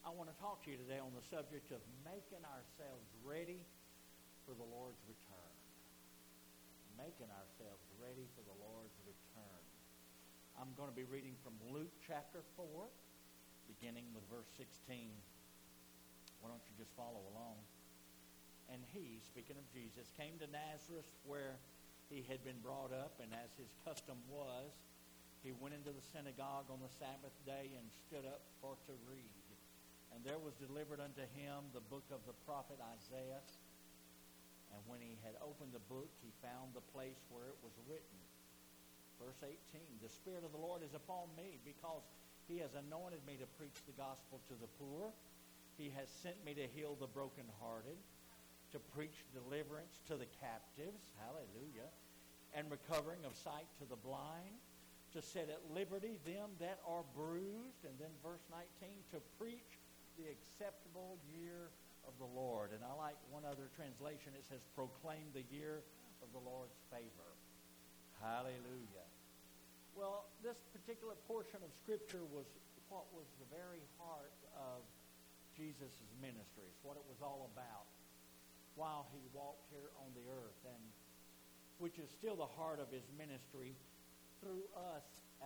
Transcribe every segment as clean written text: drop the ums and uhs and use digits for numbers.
I want to talk to you today on the subject of making ourselves ready for the Lord's return. Making ourselves ready for the Lord's return. I'm going to be reading from Luke chapter 4, beginning with verse 16. Why don't you just follow along? And he, speaking of Jesus, came to Nazareth where he had been brought up, and as his custom was, he went into the synagogue on the Sabbath day and stood up for to read. And there was delivered unto him the book of the prophet Isaiah. And when he had opened the book, he found the place where it was written. Verse 18, the Spirit of the Lord is upon me, because he has anointed me to preach the gospel to the poor. He has sent me to heal the brokenhearted, to preach deliverance to the captives, hallelujah, and recovering of sight to the blind, to set at liberty them that are bruised, and then verse 19, to preach the acceptable year of the Lord. And I like one other translation. It says, proclaim the year of the Lord's favor. Hallelujah. Well, this particular portion of Scripture was what was the very heart of Jesus' ministry. It's what it was all about while he walked here on the earth, and which is still the heart of his ministry through us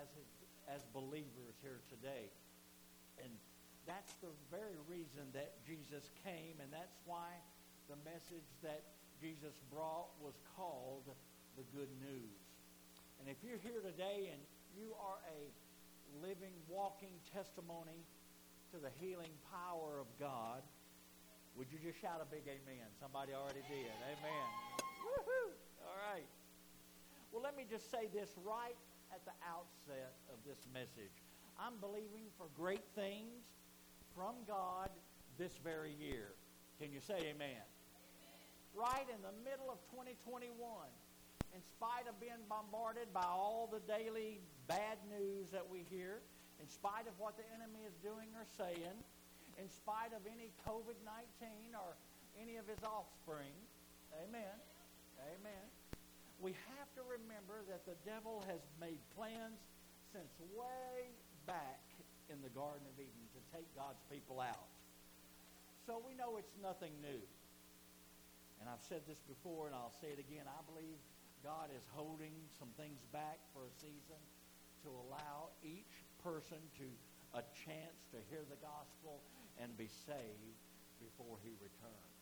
as believers here today. And that's the very reason that Jesus came, and that's why the message that Jesus brought was called the good news. And if you're here today and you are a living, walking testimony to the healing power of God, would you just shout a big amen? Somebody already did. Amen. Woohoo! All right. Well, let me just say this right at the outset of this message. I'm believing for great things from God this very year. Can you say amen? Amen? Right in the middle of 2021, in spite of being bombarded by all the daily bad news that we hear, in spite of what the enemy is doing or saying, in spite of any COVID-19 or any of his offspring, amen, amen, we have to remember that the devil has made plans since way back in the Garden of Eden to take God's people out. So we know it's nothing new. And I've said this before, and I'll say it again. I believe God is holding some things back for a season to allow each person a chance to hear the gospel and be saved before he returns.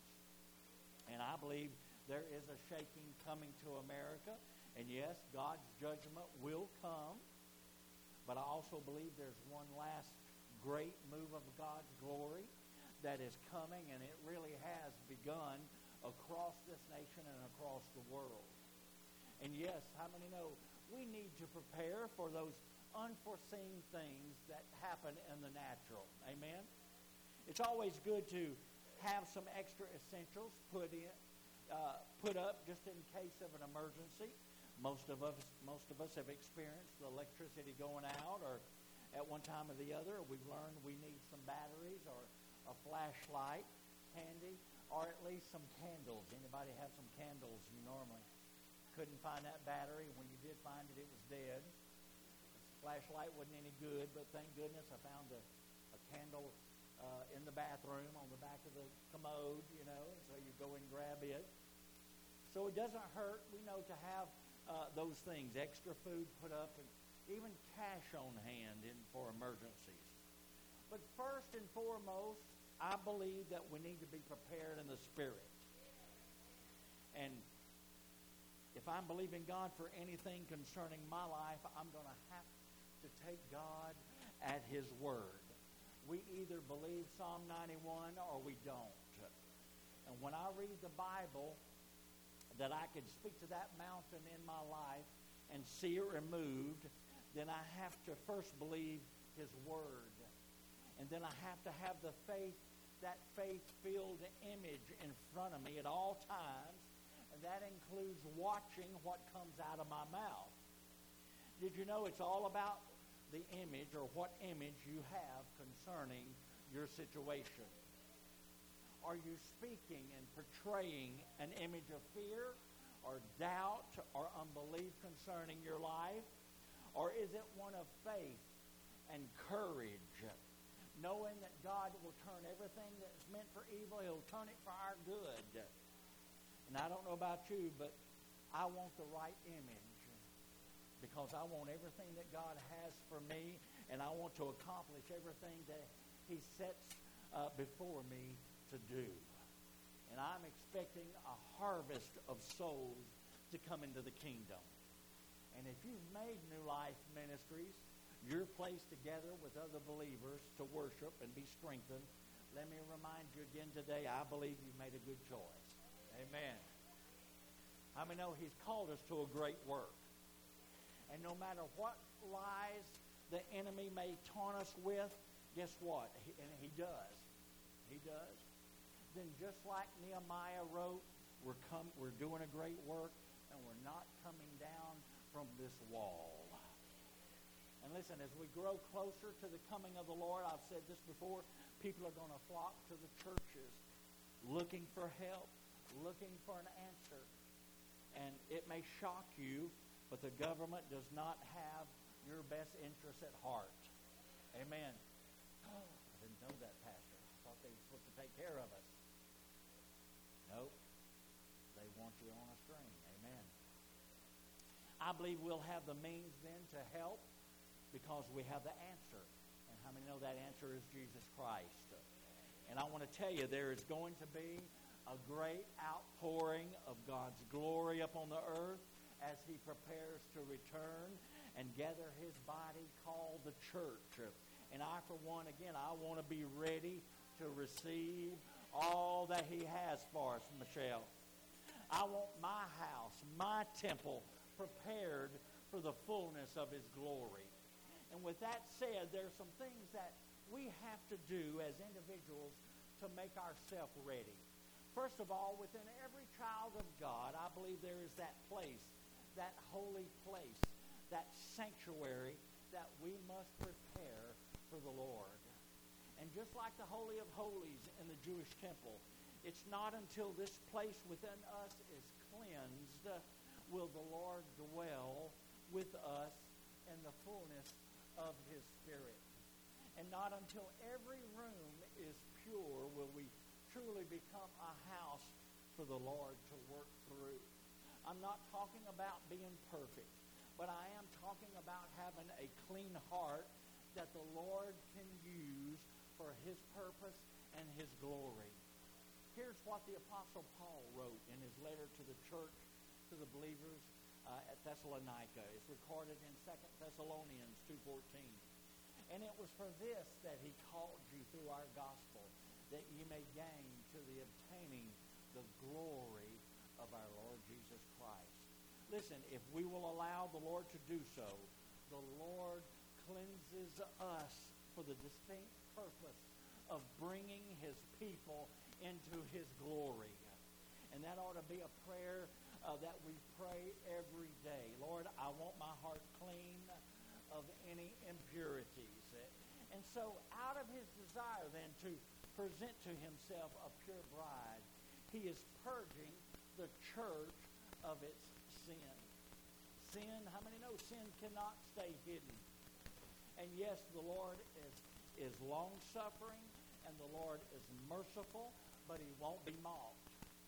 And I believe there is a shaking coming to America. And yes, God's judgment will come. But I also believe there's one last great move of God's glory that is coming, and it really has begun across this nation and across the world. And yes, how many know we need to prepare for those unforeseen things that happen in the natural? Amen? It's always good to have some extra essentials put up just in case of an emergency. Most of us have experienced the electricity going out, or at one time or the other, we've learned we need some batteries or a flashlight handy, or at least some candles. Anybody have some candles? You normally couldn't find that battery. When you did find it, it was dead. The flashlight wasn't any good, but thank goodness I found a candle in the bathroom on the back of the commode, so you go and grab it. So it doesn't hurt, we know, to have those things, extra food put up, and even cash on hand for emergencies. But first and foremost, I believe that we need to be prepared in the Spirit. And if I'm believing God for anything concerning my life, I'm going to have to take God at His word. We either believe Psalm 91 or we don't. And when I read the Bible, that I can speak to that mountain in my life and see it removed, then I have to first believe His word. And then I have to have the faith, that faith-filled image in front of me at all times. And that includes watching what comes out of my mouth. Did you know it's all about the image, or what image you have concerning your situation? Are you speaking and portraying an image of fear or doubt or unbelief concerning your life? Or is it one of faith and courage? knowing that God will turn everything that's meant for evil, He'll turn it for our good. And I don't know about you, but I want the right image because I want everything that God has for me, and I want to accomplish everything that He sets before me to do. And I'm expecting a harvest of souls to come into the kingdom. And if you've made New Life Ministries your place together with other believers to worship and be strengthened, let me remind you again today, I believe you've made a good choice. Amen. How many know He's called us to a great work? And no matter what lies the enemy may taunt us with, guess what? He does. He does. Then just like Nehemiah wrote, we're doing a great work, and we're not coming down from this wall. And listen, as we grow closer to the coming of the Lord, I've said this before, people are going to flock to the churches looking for help, looking for an answer. And it may shock you, but the government does not have your best interests at heart. Amen. Oh, I didn't know that, Pastor. I thought they were supposed to take care of us. Nope. They want you on a string. Amen. I believe we'll have the means then to help because we have the answer. And how many know that answer is Jesus Christ? And I want to tell you, there is going to be a great outpouring of God's glory upon the earth as He prepares to return and gather His body called the church. And I, for one, again, I want to be ready to receive all that He has for us, Michelle. I want my house, my temple, prepared for the fullness of His glory. And with that said, there are some things that we have to do as individuals to make ourselves ready. First of all, within every child of God, I believe there is that place, that holy place, that sanctuary that we must prepare for the Lord. And just like the Holy of Holies in the Jewish temple, it's not until this place within us is cleansed will the Lord dwell with us in the fullness of His Spirit. And not until every room is pure will we truly become a house for the Lord to work through. I'm not talking about being perfect, but I am talking about having a clean heart that the Lord can use for His purpose and His glory. Here's what the Apostle Paul wrote in his letter to the church, to the believers at Thessalonica. It's recorded in 2 Thessalonians 2:14. And it was for this that He called you through our gospel, that ye may gain to the obtaining the glory of our Lord Jesus Christ. Listen, if we will allow the Lord to do so, the Lord cleanses us for the distinct purpose of bringing His people into His glory. And that ought to be a prayer that we pray every day. Lord, I want my heart clean of any impurities. And so out of His desire then to present to Himself a pure bride, He is purging the church of its sin. Sin, how many know sin cannot stay hidden? And yes, the Lord is long-suffering and the Lord is merciful, but He won't be mocked.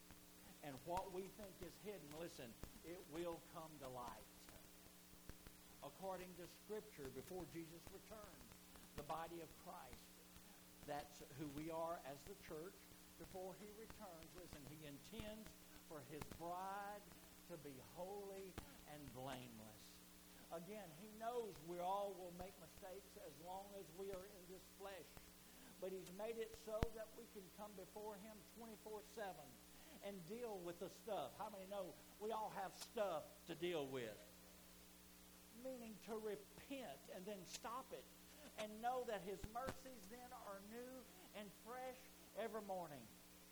And what we think is hidden, listen, it will come to light. According to Scripture, before Jesus returns, the body of Christ, that's who we are as the church, before He returns, listen, He intends for His bride to be holy and blameless. Again, He knows we all will make mistakes as long as we are in this flesh. But He's made it so that we can come before Him 24/7 and deal with the stuff. How many know we all have stuff to deal with? Meaning to repent and then stop it and know that His mercies then are new and fresh every morning.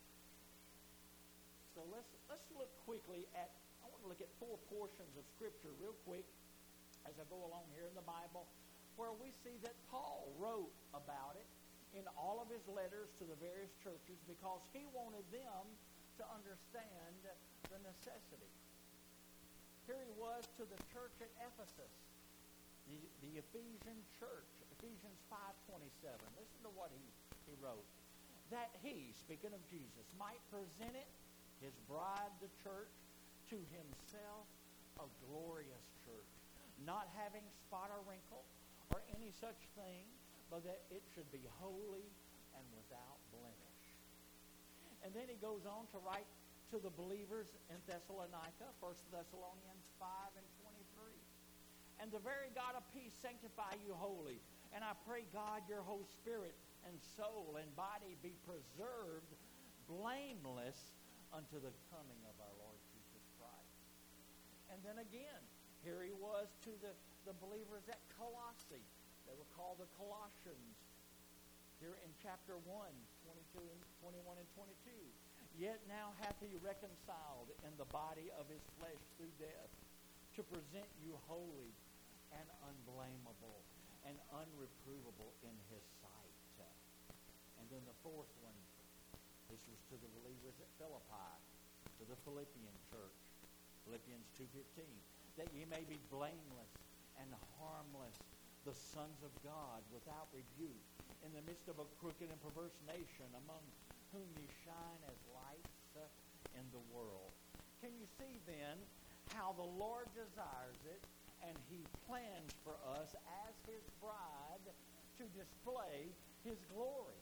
So let's look quickly at, I want to look at 4 portions of Scripture real quick as I go along here in the Bible, where we see that Paul wrote about it in all of his letters to the various churches because he wanted them to understand the necessity. Here he was to the church at Ephesus, the Ephesian church, Ephesians 5:20. Listen to what he wrote. That he, speaking of Jesus, might present it, his bride, the church, to himself a glorious church, not having spot or wrinkle or any such thing, but that it should be holy and without blemish. And then he goes on to write to the believers in Thessalonica, 1 Thessalonians 5 and 23. And the very God of peace sanctify you wholly. And I pray, God, your whole spirit and soul and body be preserved blameless unto the coming of our Lord Jesus Christ. And then again, here he was to the believers at Colossae. They were called the Colossians. Here in chapter 1, 22 and 21 and 22. Yet now hath he reconciled in the body of his flesh through death, to present you holy and unblameable and unreprovable in his sight. And then the fourth one, this was to the believers at Philippi, to the Philippian church, Philippians 2:15, that ye may be blameless and harmless, the sons of God, without rebuke, in the midst of a crooked and perverse nation, among whom ye shine as lights in the world. Can you see then how the Lord desires it, and he plans for us as his bride to display his glory?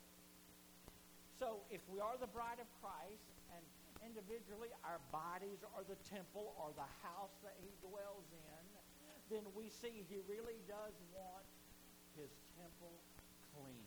So if we are the bride of Christ, and individually our bodies are the temple or the house that he dwells in, then we see he really does want his temple clean.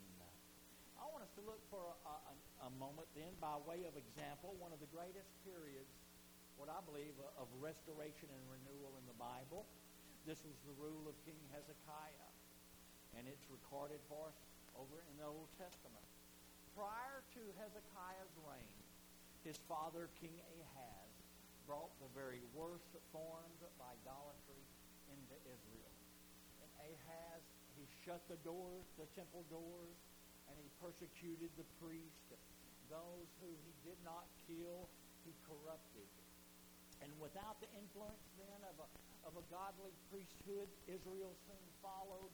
I want us to look for a moment then, by way of example, one of the greatest periods, what I believe, of restoration and renewal in the Bible. This was the rule of King Hezekiah, and it's recorded for us over in the Old Testament. Prior to Hezekiah's reign, his father, King Ahaz, brought the very worst forms of idolatry into Israel. And Ahaz, he shut the doors, the temple doors, and he persecuted the priest. Those who he did not kill, he corrupted. And without the influence then of a godly priesthood, Israel soon followed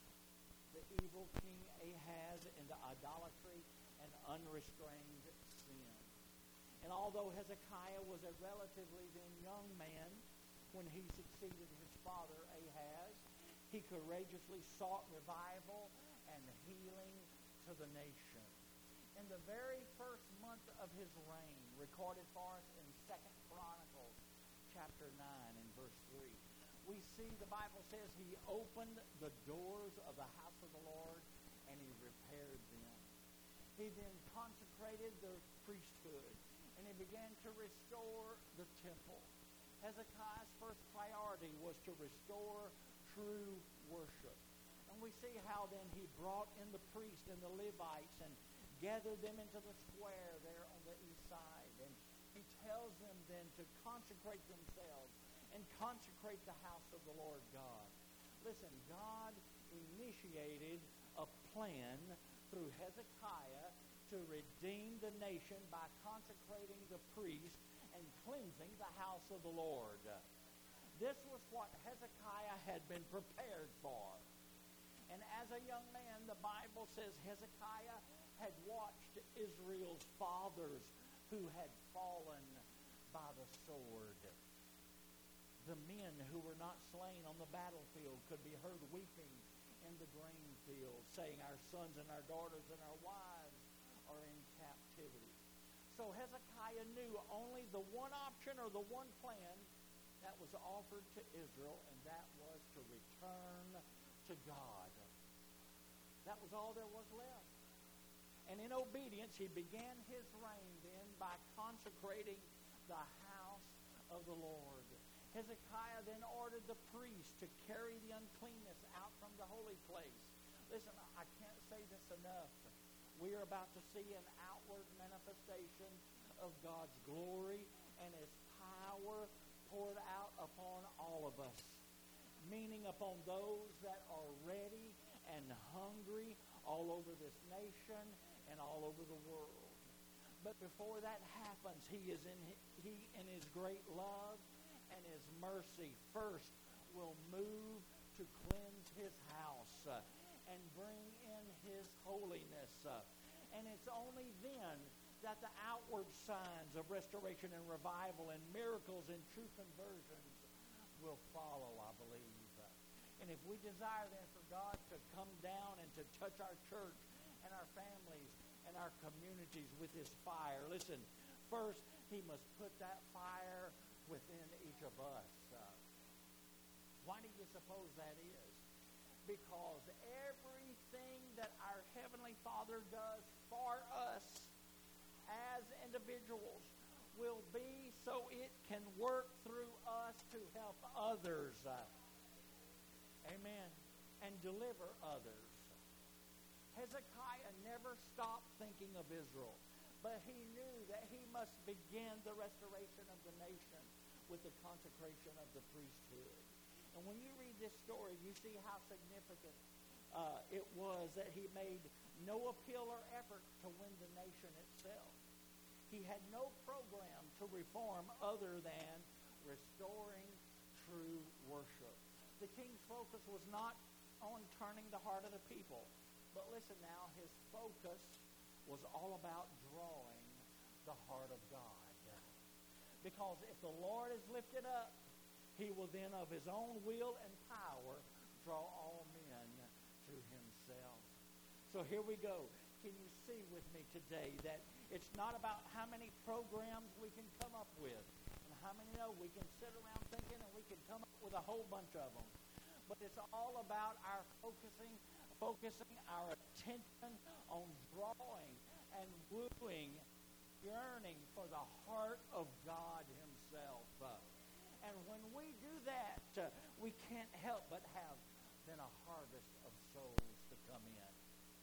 the evil King Ahaz into idolatry and unrestrained sin. And although Hezekiah was a relatively then young man when he succeeded his father Ahaz, he courageously sought revival and healing to the nation. In the very first month of his reign, recorded for us in 2 Chronicles chapter 9 and verse 3, we see the Bible says he opened the doors of the house of the Lord and he repaired them. He then consecrated the priesthood and he began to restore the temple. Hezekiah's first priority was to restore true worship. And we see how then he brought in the priests and the Levites and gathered them into the square there on the east side. And he tells them then to consecrate themselves and consecrate the house of the Lord God. Listen, God initiated a plan through Hezekiah to redeem the nation by consecrating the priest and cleansing the house of the Lord. This was what Hezekiah had been prepared for. And as a young man, the Bible says Hezekiah had watched Israel's fathers who had fallen by the sword. The men who were not slain on the battlefield could be heard weeping in the grain fields, saying, our sons and our daughters and our wives are in captivity. So Hezekiah knew only the one option or the one plan that was offered to Israel, and that was to return to God. That was all there was left. And in obedience, he began his reign then by consecrating the house of the Lord. Hezekiah then ordered the priests to carry the uncleanness out from the holy place. Listen, I can't say this enough. We are about to see an outward manifestation of God's glory and his power poured out upon all of us, meaning upon those that are ready and hungry all over this nation and all over the world. But before that happens, he in his great love and his mercy first will move to cleanse his house and bring in His holiness. And it's only then that the outward signs of restoration and revival and miracles and true conversions will follow, I believe. And if we desire then for God to come down and to touch our church and our families and our communities with His fire, listen, first He must put that fire within each of us. Why do you suppose that is? Because everything that our Heavenly Father does for us as individuals will be so it can work through us to help others. Amen. And deliver others. Hezekiah never stopped thinking of Israel, but he knew that he must begin the restoration of the nation with the consecration of the priesthood. And when you read this story, you see how significant it was that he made no appeal or effort to win the nation itself. He had no program to reform other than restoring true worship. The king's focus was not on turning the heart of the people. But listen now, his focus was all about drawing the heart of God. Because if the Lord is lifted up, He will then of His own will and power draw all men to Himself. So here we go. Can you see with me today that it's not about how many programs we can come up with, and how many we can sit around thinking and we can come up with a whole bunch of them. But it's all about our focusing our attention on drawing and wooing, yearning for the heart of God Himself. And when we do that, we can't help but have then a harvest of souls to come in.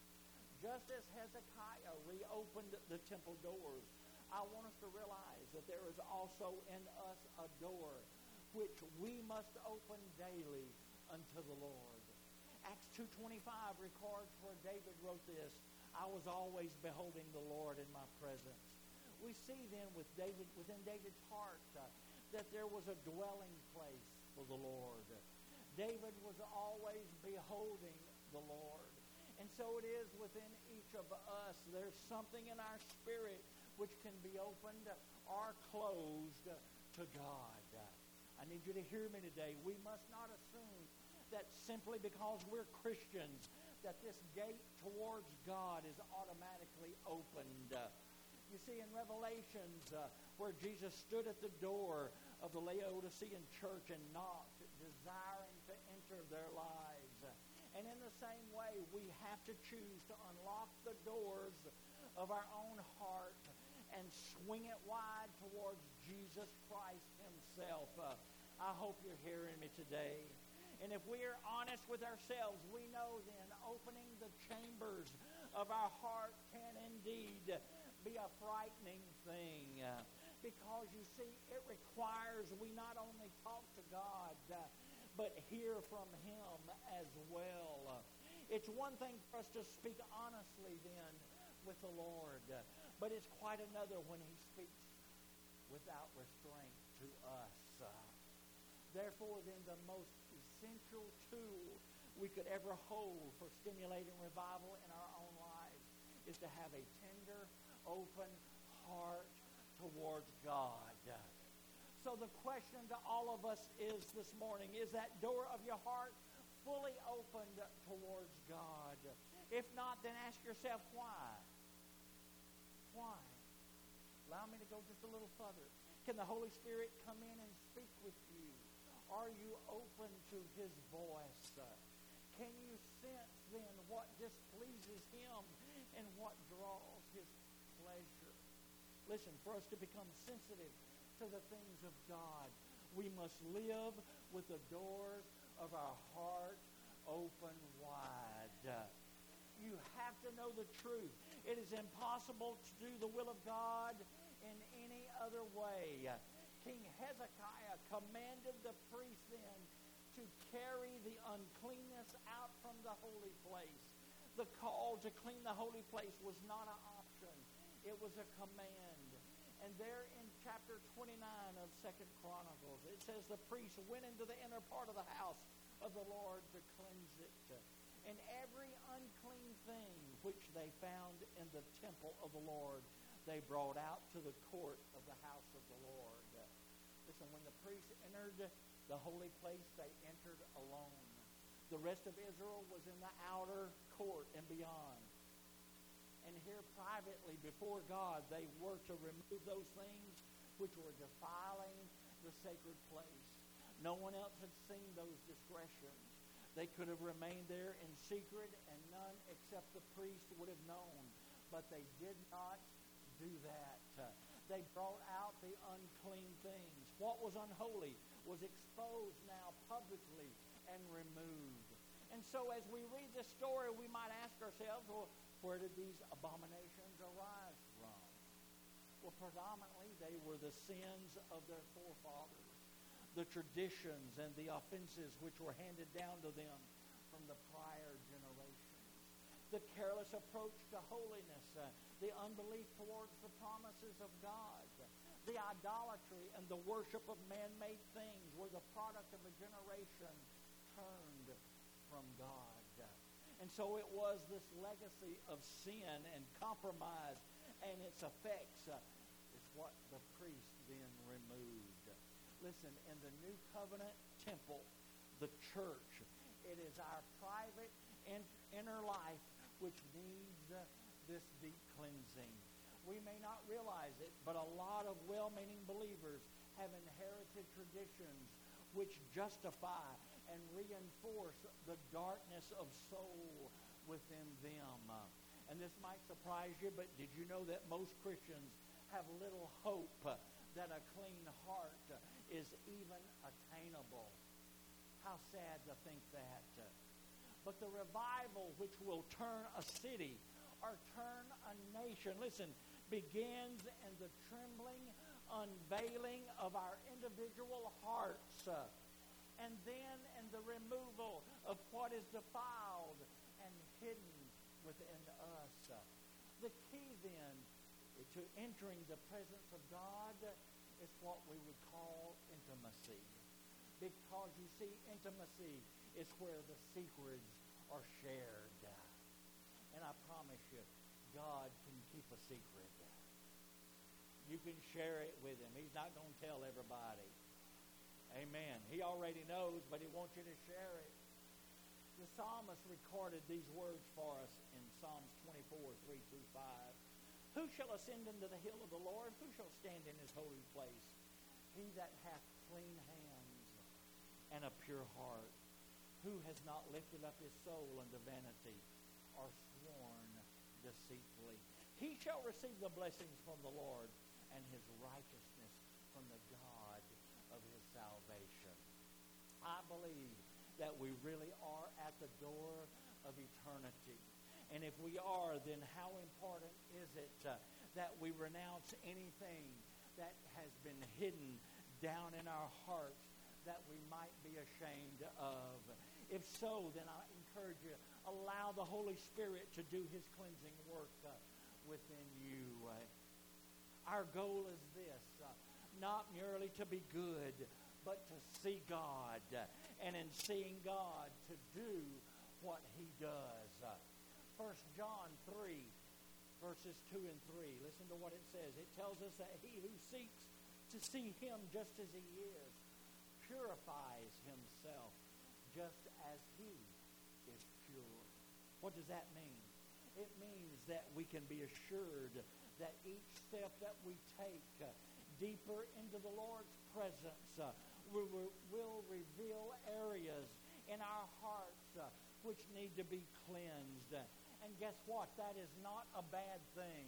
Just as Hezekiah reopened the temple doors, I want us to realize that there is also in us a door which we must open daily unto the Lord. Acts 2:25 records where David wrote this, I was always beholding the Lord in my presence. We see then within David's heart that there was a dwelling place for the Lord. David was always beholding the Lord. And so it is within each of us. There's something in our spirit which can be opened or closed to God. I need you to hear me today. We must not assume that simply because we're Christians that this gate towards God is automatically opened. You see, in Revelations, where Jesus stood at the door of the Laodicean church and knocked, desiring to enter their lives. And in the same way, we have to choose to unlock the doors of our own heart and swing it wide towards Jesus Christ Himself. I hope you're hearing me today. And if we are honest with ourselves, we know then opening the chambers of our heart can indeed be a frightening thing. Because you see, it requires we not only talk to God, but hear from Him as well. It's one thing for us to speak honestly then with the Lord, but it's quite another when He speaks without restraint to us. Therefore, then, the most essential tool we could ever hold for stimulating revival in our own lives is to have a tender, open heart towards God. So the question to all of us is this morning, is that door of your heart fully opened towards God? If not, then ask yourself why. Why? Allow me to go just a little further. Can the Holy Spirit come in and speak with you? Are you open to His voice? Can you sense then what displeases Him and what draws His pleasure? Listen, for us to become sensitive to the things of God, we must live with the doors of our heart open wide. You have to know the truth. It is impossible to do the will of God in any other way. King Hezekiah commanded the priest then to carry the uncleanness out from the holy place. The call to clean the holy place was not an option. It was a command. And there in chapter 29 of 2 Chronicles, it says the priest went into the inner part of the house of the Lord to cleanse it. And every unclean thing they found in the temple of the Lord, they brought out to the court of the house of the Lord. Listen, when the priests entered the holy place, they entered alone. The rest of Israel was in the outer court and beyond. And here privately before God, they were to remove those things which were defiling the sacred place. No one else had seen those discretions. They could have remained there in secret, and none except the priest would have known. But they did not do that. They brought out the unclean things. What was unholy was exposed now publicly and removed. And so as we read this story, we might ask ourselves, well, where did these abominations arise from? Well, predominantly they were the sins of their forefathers, the traditions and the offenses which were handed down to them from the prior generations, the careless approach to holiness, the unbelief towards the promises of God, the idolatry and the worship of man-made things were the product of a generation turned from God. And so it was this legacy of sin and compromise and its effects is what the priest then removed. Listen, in the New Covenant temple, the church, it is our private inner life which needs this deep cleansing. We may not realize it, but a lot of well-meaning believers have inherited traditions which justify and reinforce the darkness of soul within them. And this might surprise you, but did you know that most Christians have little hope that a clean heart is even attainable? How sad to think that. But the revival which will turn a city or turn a nation, listen, begins in the trembling unveiling of our individual hearts, and then in the removal of what is defiled and hidden within us. The key then to entering the presence of God is what we would call intimacy. Because you see, intimacy is where the secrets are shared. And I promise you, God can keep a secret. You can share it with him. He's not going to tell everybody. Amen. He already knows, but he wants you to share it. The psalmist recorded these words for us in Psalms 24, 3-5. Who shall ascend into the hill of the Lord? Who shall stand in his holy place? He that hath clean hands and a pure heart, who has not lifted up his soul unto vanity or sworn deceitfully. He shall receive the blessings from the Lord and his righteousness from the God of his salvation. I believe that we really are at the door of eternity. And if we are, then how important is it that we renounce anything that has been hidden down in our hearts that we might be ashamed of? If so, then I encourage you, allow the Holy Spirit to do his cleansing work within you. Our goal is this, not merely to be good, but to see God, and in seeing God, to do what he does. 1 John 3, verses 2 and 3. Listen to what it says. It tells us that he who seeks to see him just as he is purifies himself just as he is pure. What does that mean? It means that we can be assured that each step that we take deeper into the Lord's presence will reveal areas in our hearts which need to be cleansed. And guess what? That is not a bad thing.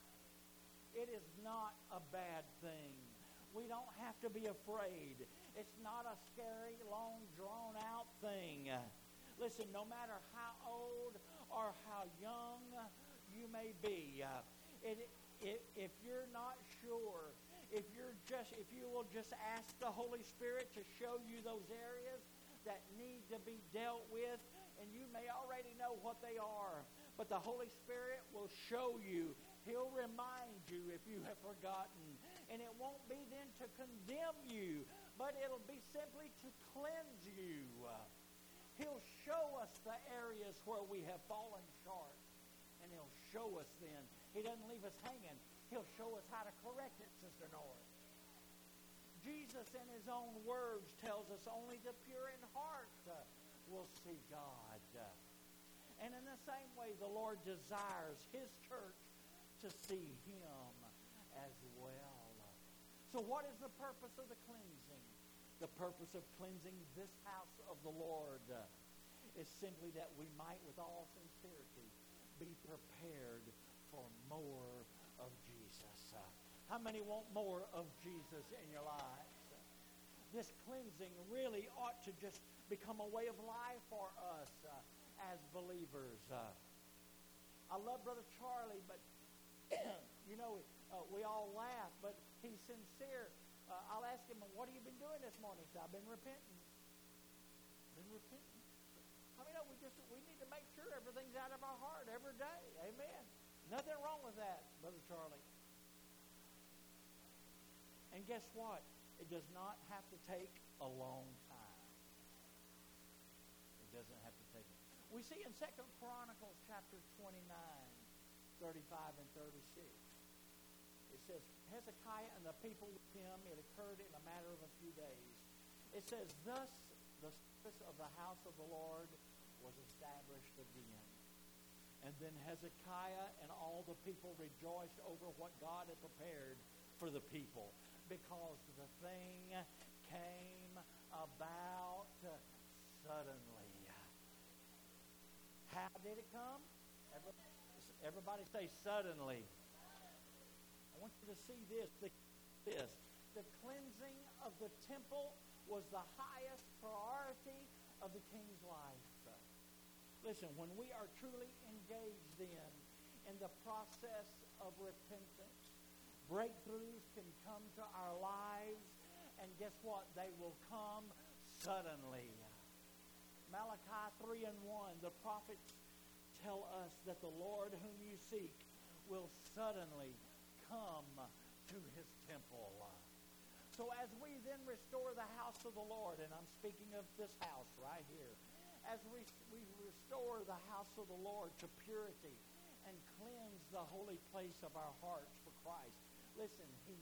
It is not a bad thing. We don't have to be afraid. It's not a scary, long, drawn-out thing. Listen, no matter how old or how young you may be, if you're not sure, if you will just ask the Holy Spirit to show you those areas that need to be dealt with, and you may already know what they are, but the Holy Spirit will show you. He'll remind you if you have forgotten. And it won't be then to condemn you, but it'll be simply to cleanse you. He'll show us the areas where we have fallen short, and he'll show us then. He doesn't leave us hanging. He'll show us how to correct it, Sister Nora. Jesus, in his own words, tells us only the pure in heart will see God. And in the same way, the Lord desires his church to see him as well. So what is the purpose of the cleansing? The purpose of cleansing this house of the Lord is simply that we might, with all sincerity, be prepared for more of Jesus. How many want more of Jesus in your lives? This cleansing really ought to just become a way of life for us as believers. I love Brother Charlie, but we all laugh, but he's sincere. I'll ask him, what have you been doing this morning? He said, I've been repenting. I mean, we need to make sure everything's out of our heart every day. Amen. Nothing wrong with that, Brother Charlie. And guess what? It does not have to take a long time. It doesn't have to take it. We see in 2 Chronicles chapter 29, 35 and 36. It says, Hezekiah and the people with him, it occurred in a matter of a few days. It says, thus the service of the house of the Lord was established again. And then Hezekiah and all the people rejoiced over what God had prepared for the people, because the thing came about suddenly. How did it come? Everybody say suddenly. I want you to see this. The cleansing of the temple was the highest priority of the king's life. Listen, when we are truly engaged in the process of repentance, breakthroughs can come to our lives, and guess what? They will come suddenly. Malachi 3 and 1, the prophets tell us that the Lord whom you seek will suddenly come to his temple. So as we then restore the house of the Lord, and I'm speaking of this house right here, as we restore the house of the Lord to purity and cleanse the holy place of our hearts for Christ, listen, he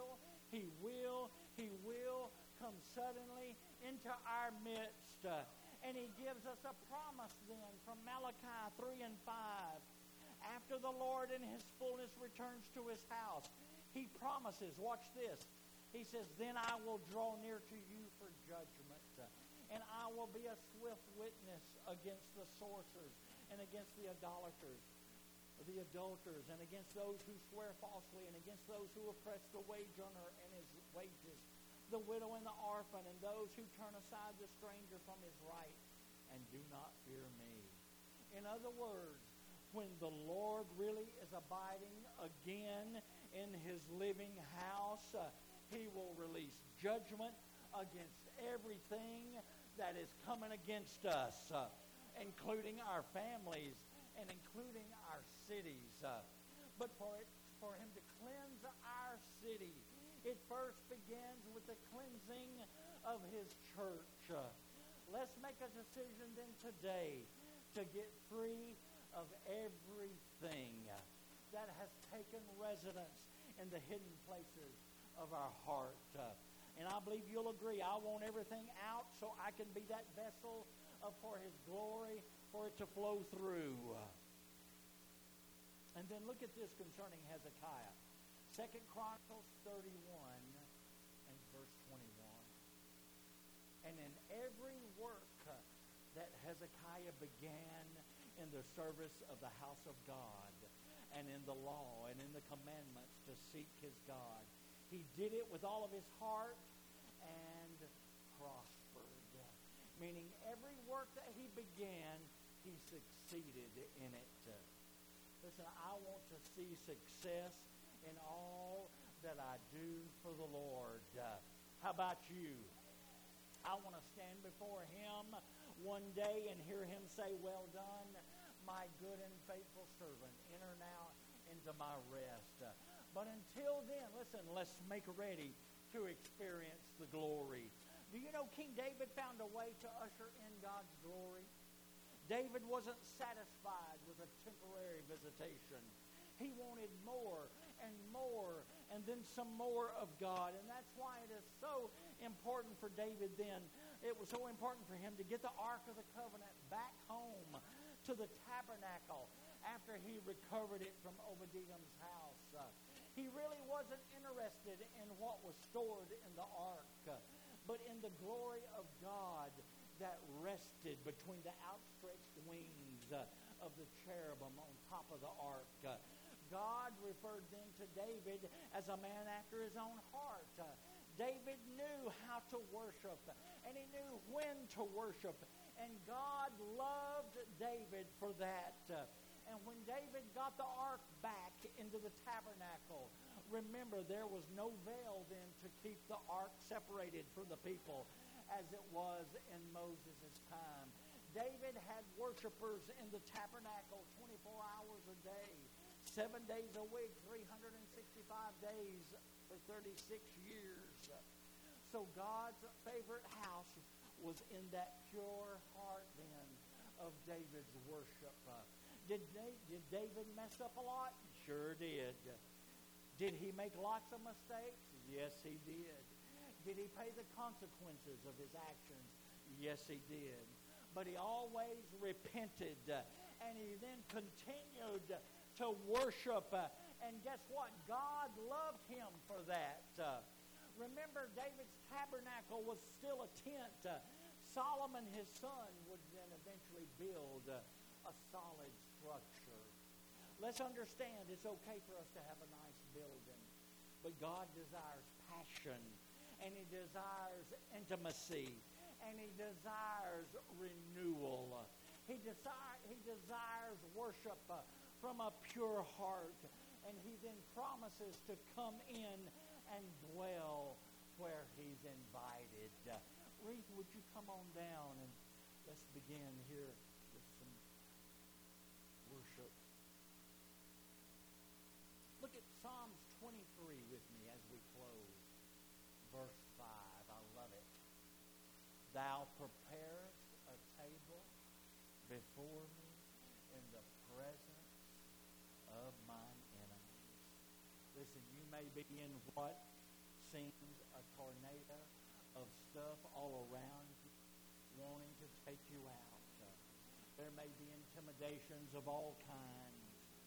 will come suddenly into our midst. And he gives us a promise then from Malachi 3 and 5. After the Lord in his fullness returns to his house, he promises, watch this, he says, then I will draw near to you for judgment, and I will be a swift witness against the sorcerers and against the idolaters, the adulterers, and against those who swear falsely, and against those who oppress the wage earner and his wages, the widow and the orphan, and those who turn aside the stranger from his right and do not fear me. In other words, when the Lord really is abiding again in his living house, he will release judgment against everything that is coming against us, including our families and including our cities. But for him to cleanse our city, it first begins with the cleansing of his church. Let's make a decision then today to get free of everything that has taken residence in the hidden places of our heart. And I believe you'll agree, I want everything out so I can be that vessel for his glory, for it to flow through. And then look at this concerning Hezekiah. 2 Chronicles 31 and verse 21. And in every work that Hezekiah began in the service of the house of God, and in the law and in the commandments to seek his God, he did it with all of his heart and prospered. Meaning every work that he began, he succeeded in it. Listen, I want to see success in all that I do for the Lord. How about you? I want to stand before him one day and hear him say, well done, my good and faithful servant. Enter now into my rest. But until then, listen, let's make ready to experience the glory. Do you know King David found a way to usher in God's glory? David wasn't satisfied with a temporary hesitation. He wanted more and more, and then some more of God. And that's why it is so important for David then. It was so important for him to get the Ark of the Covenant back home to the tabernacle after he recovered it from Obed-Edom's house. He really wasn't interested in what was stored in the Ark, but in the glory of God that rested between the outstretched wings of the cherubim on top of the Ark. God referred then to David as a man after his own heart. David knew how to worship, and he knew when to worship, and God loved David for that. And when David got the ark back into the tabernacle, remember, there was no veil then to keep the ark separated from the people as it was in Moses' time. David had worshipers in the tabernacle 24 hours a day, 7 days a week, 365 days for 36 years. So God's favorite house was in that pure heart then of David's worship. Did David mess up a lot? Sure did. Did he make lots of mistakes? Yes, he did. Did he pay the consequences of his actions? Yes, he did. But he always repented, and he then continued to worship. And guess what? God loved him for that. Remember, David's tabernacle was still a tent. Solomon, his son, would then eventually build a solid structure. Let's understand, it's okay for us to have a nice building, but God desires passion, and he desires intimacy, and he desires renewal. He desires worship from a pure heart, and he then promises to come in and dwell where he's invited. Reeve, would you come on down and let's begin here with some worship. Look at Psalms 23 with me as we close. Verse 5. I love it. Thou preparest a table before me in the presence of mine enemies. Listen, you may be in what seems a tornado of stuff all around you, wanting to take you out. There may be intimidations of all kinds.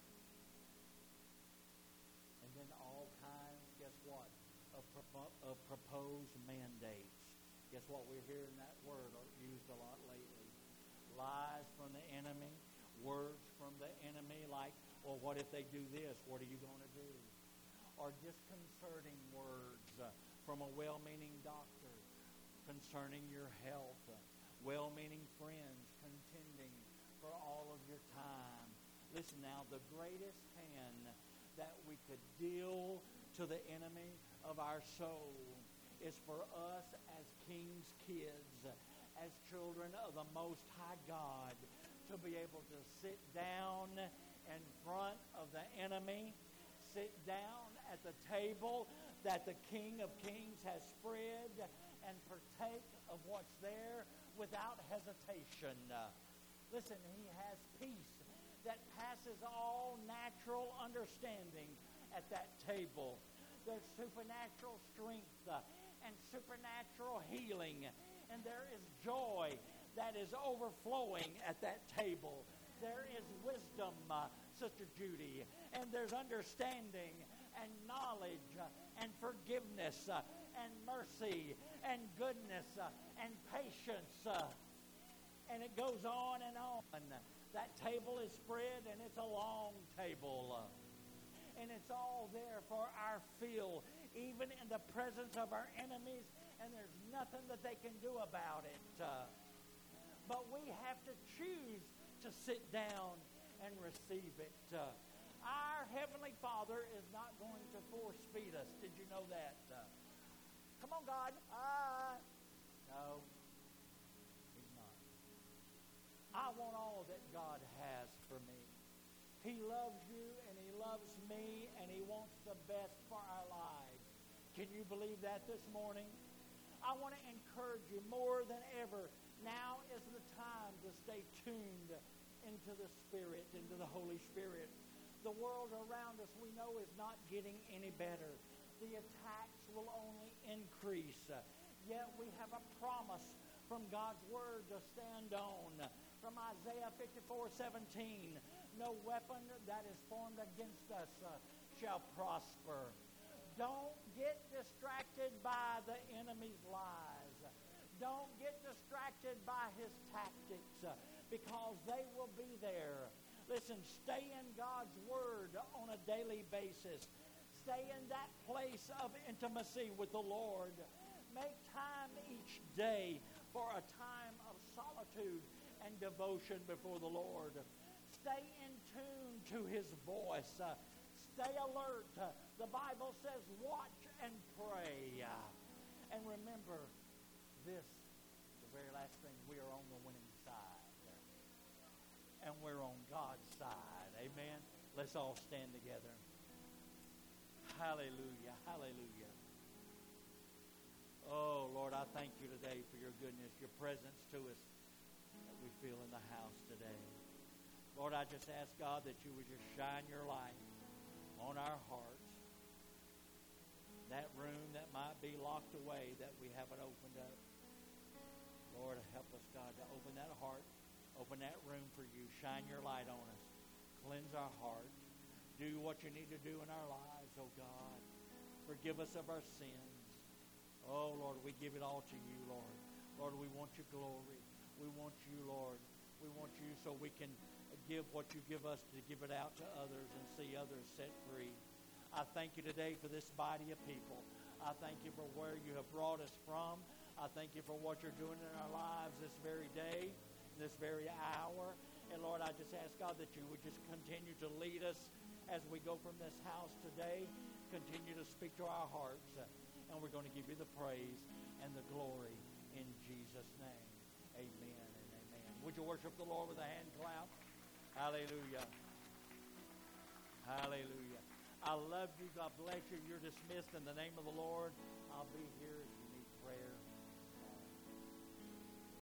And then all kinds, guess what, of proposed mandates. Guess what, we're hearing that word used a lot lately. Lies from the enemy, words from the enemy like, well, what if they do this? What are you going to do? Or disconcerting words from a well-meaning doctor concerning your health, well-meaning friends contending for all of your time. Listen now, the greatest hand that we could deal to the enemy of our soul is for us as king's kids, as children of the Most High God, to be able to sit down in front of the enemy, sit down at the table that the King of Kings has spread, and partake of what's there without hesitation. Listen, he has peace that passes all natural understanding at that table. There's supernatural strength and supernatural healing, and there is joy that is overflowing at that table. There is wisdom, Sister Judy, and there's understanding and knowledge and forgiveness and mercy and goodness and patience. And it goes on and on. That table is spread, and it's a long table. And it's all there for our fill, even in the presence of our enemies, and there's nothing that they can do about it. But we have to choose to sit down and receive it. Our Heavenly Father is not going to force feed us. Did you know that? Come on, God. No, He's not. I want all that God has for me. He loves you, and He loves me, and He wants the best for our lives. Can you believe that this morning? I want to encourage you more than ever. Now is the time to stay tuned into the Spirit, into the Holy Spirit. The world around us, we know, is not getting any better. The attacks will only increase. Yet we have a promise from God's Word to stand on. From Isaiah 54:17, no weapon that is formed against us shall prosper. Don't get distracted by the enemy's lies. Don't get distracted by his tactics because they will be there. Listen, stay in God's Word on a daily basis. Stay in that place of intimacy with the Lord. Make time each day for a time of solitude and devotion before the Lord. Stay in tune to His voice. Stay alert. The Bible says, watch and pray. And remember this, the very last thing, we are on the winning side. And we're on God's side. Amen. Let's all stand together. Hallelujah. Hallelujah. Oh, Lord, I thank you today for your goodness, your presence to us that we feel in the house today. Lord, I just ask, God, that you would just shine your light on our hearts. That room that might be locked away that we haven't opened up. Lord, help us, God, to open that heart. Open that room for you. Shine your light on us. Cleanse our heart. Do what you need to do in our lives, oh God. Forgive us of our sins. Oh, Lord, we give it all to you, Lord. Lord, we want your glory. We want you, Lord. We want you so we can give what you give us to give it out to others and see others set free. I thank you today for this body of people. I thank you for where you have brought us from. I thank you for what you're doing in our lives this very day, this very hour. And Lord, I just ask, God, that you would just continue to lead us as we go from this house today. Continue to speak to our hearts. And we're going to give you the praise and the glory in Jesus' name. Amen and amen. Would you worship the Lord with a hand clap? Hallelujah. Hallelujah. I love you. God bless you. You're dismissed in the name of the Lord. I'll be here if you need prayer.